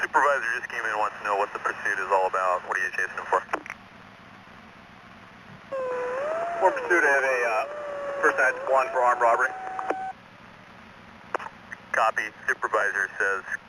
Supervisor just came in, wants to know what the pursuit is all about. What are you chasing him for? For pursuit of a person that's wanted for armed robbery. Copy. Supervisor says